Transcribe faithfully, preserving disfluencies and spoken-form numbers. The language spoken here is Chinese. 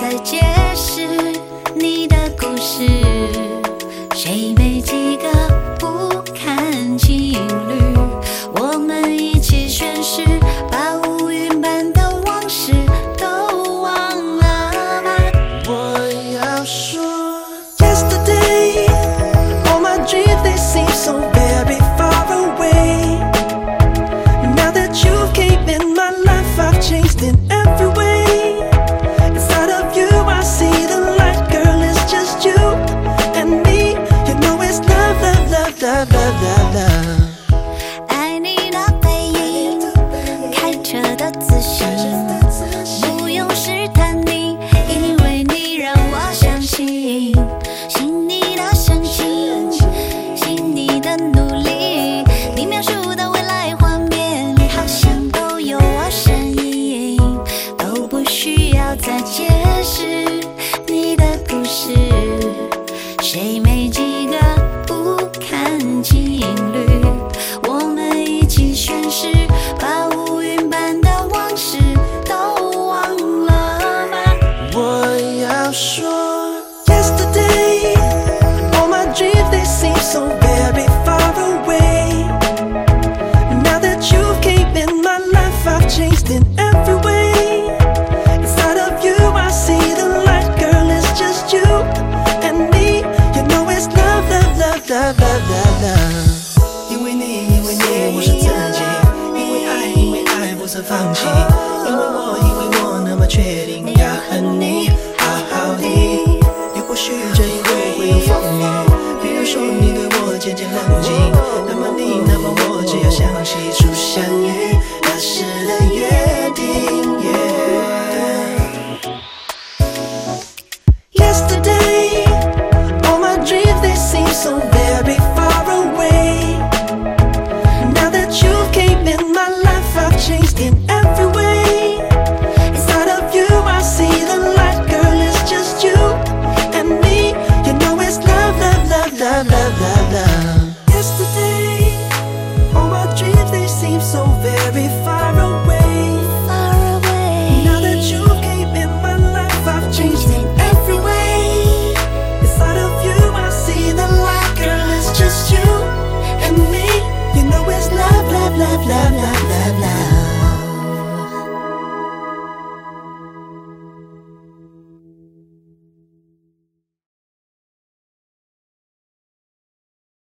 再解释你的故事。谁没几个不堪情侣？我们一起宣誓，把乌云般的往事都忘了吗？ 我要说 ，Yesterday all my dreams they seem so very far away. Now that you came in my life, I've changed in every way. Inside of you, I see the light, girl. It's just you and me. You know it's love, love, love, love, love, love, love. 爱你的背影，开车的自信，不用试探你，因为你让我相信，信你的深情，信你的努力，你描述的未来画面，好像都有我身影，都不需要再解释你的故事。谁没几个不堪情侣？我们一起宣誓，把乌云般的往事都忘了吗？ 我要说 ，Yesterday all my dreams they seem so very far away. Now that you came in my life, I've changed in every way. Inside of you, I see the light, girl. It's just you and me. You know it's love, love, love, love, love, love, love. 因为你，因为你，我是自己。因为爱，因为爱不曾放弃。因为我，因为我那么确定要和你